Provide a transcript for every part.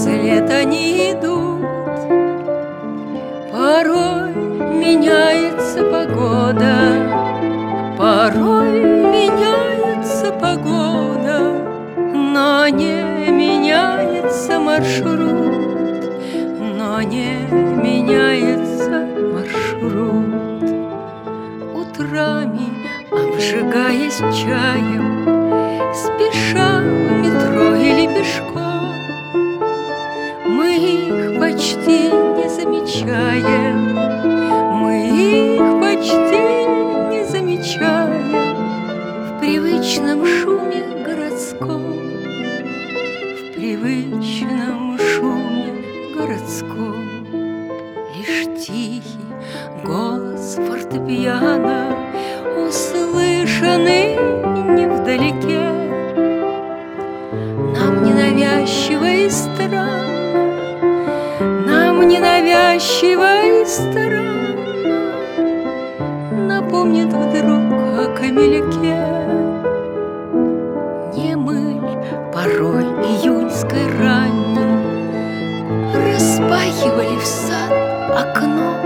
вслед они идут. Порой меняется погода, порой меняется погода, но не меняется маршрут, но не меняется маршрут. Утрами, обжигаясь чаем, спеша в метро или пешком, мы их почти не замечаем, мы их почти не замечаем в привычном шуме городском, в привычном шуме городском. Лишь тихий голос фортепиано услышанный невдалеке, нам ненавязчиво и странно, нам ненавязчиво и странно напомнит вдруг о камельке. Не мыль порой июньской ранней распахивали в сад окно,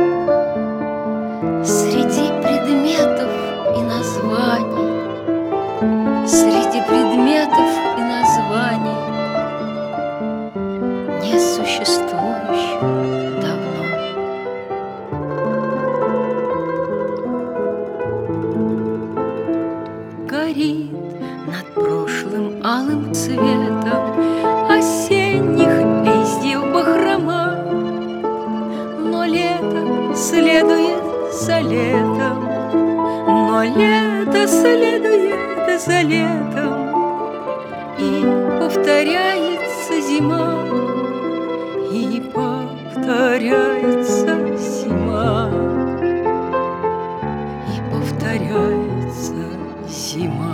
среди предметов и названий, среди предметов и названий, несуществующих давно. Горит над прошлым алым цветом осенних листьев бахрома, но лето следует за летом, но лето следует за летом, и повторяется зима, и повторяется зима, и повторяется зима.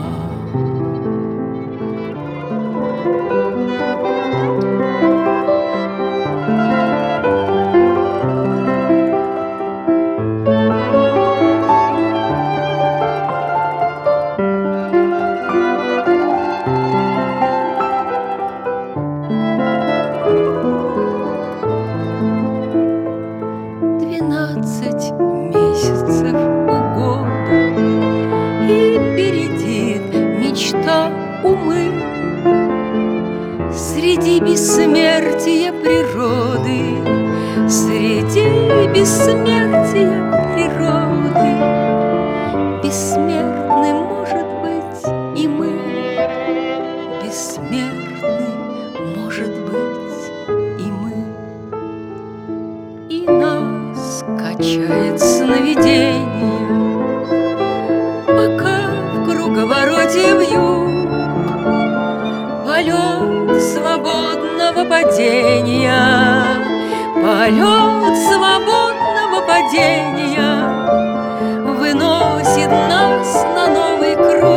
Месяцев у года, и бередит мечта умы среди бессмертия природы, среди бессмертия природы. Бессмертным может быть и мы, бессмертным может быть и мы, и нас качает сновидение, пока в круговороте вьют полет свободного падения, полет свободного падения выносит нас на новый круг.